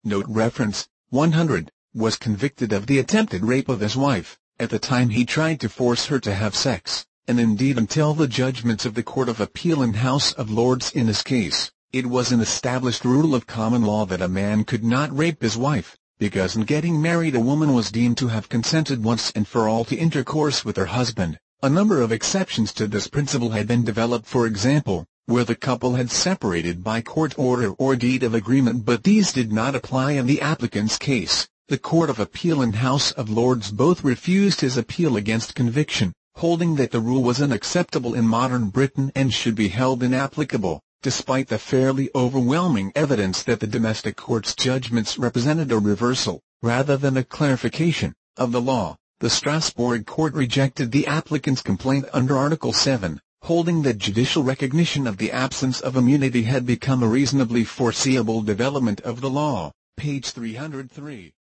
Note reference, 100, was convicted of the attempted rape of his wife. At the time he tried to force her to have sex, and indeed until the judgments of the Court of Appeal and House of Lords in this case, it was an established rule of common law that a man could not rape his wife, because in getting married a woman was deemed to have consented once and for all to intercourse with her husband. A number of exceptions to this principle had been developed, for example, where the couple had separated by court order or deed of agreement, but these did not apply in the applicant's case. The Court of Appeal and House of Lords both refused his appeal against conviction, holding that the rule was unacceptable in modern Britain and should be held inapplicable, despite the fairly overwhelming evidence that the domestic court's judgments represented a reversal, rather than a clarification, of the law. The Strasbourg court rejected the applicant's complaint under Article 7, holding that judicial recognition of the absence of immunity had become a reasonably foreseeable development of the law. Page 303.